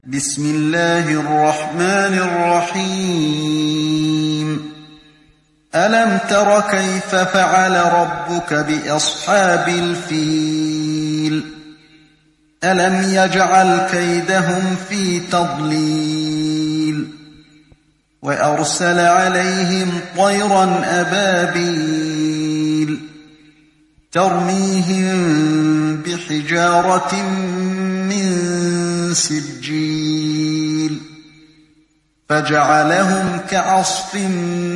بسم الله الرحمن الرحيم ألم تر كيف فعل ربك بأصحاب الفيل ألم يجعل كيدهم في تضليل وأرسل عليهم طيرا أبابيل ترميهم بحجارة من سجيل فجعلهم كعصف